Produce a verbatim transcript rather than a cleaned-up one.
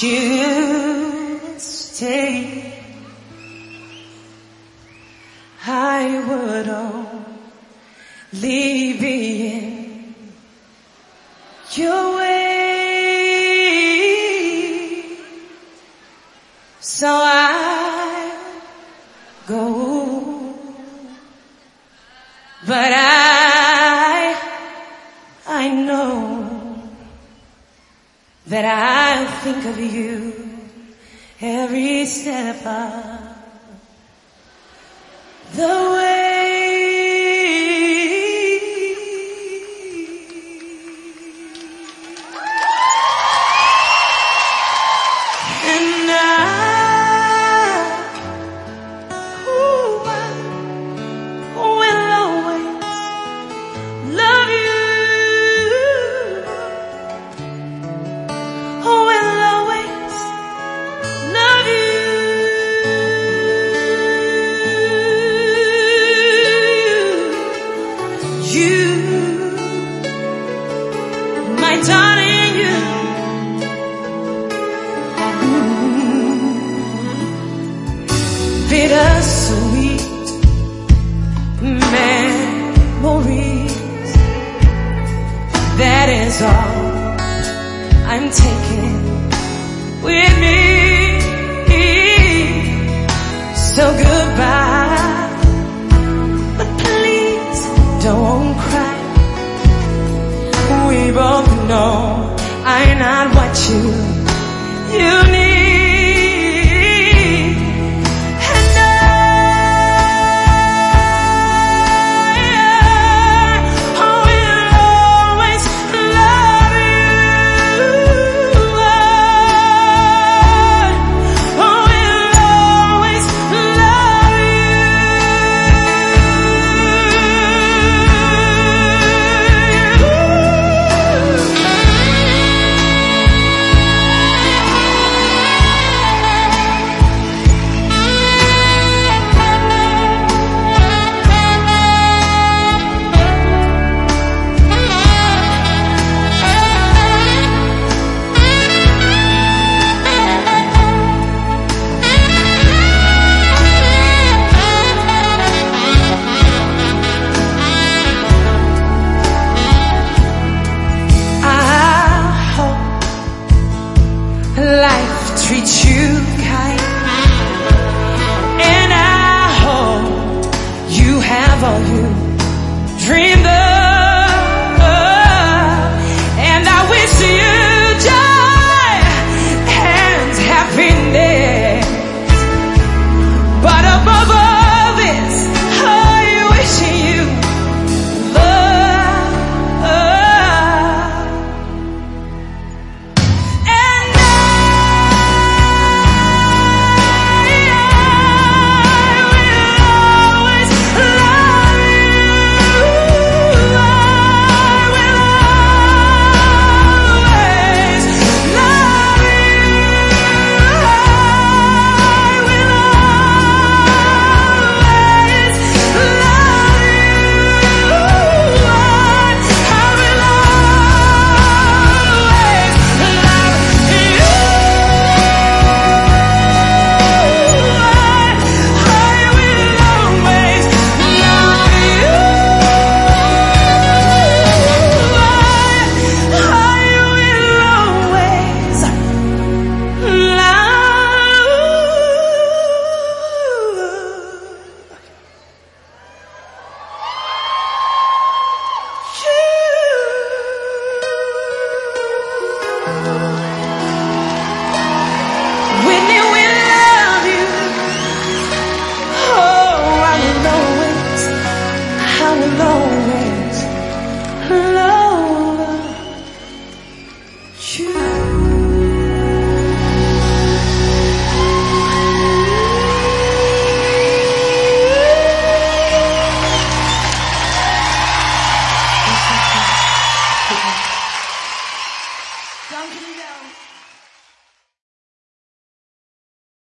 you stay, I would only be in your way. So I go, but I, I know that I'll think of you every step of the way. And I, ooh, I will always love you. My darling, you, bittersweet memories, that is all I'm taking with me. So goodbye, but please don't cry. We both know I'm not what you, you need. And I, I will always love you. I will always love you. Life treats you kind, and I hope you have all you dream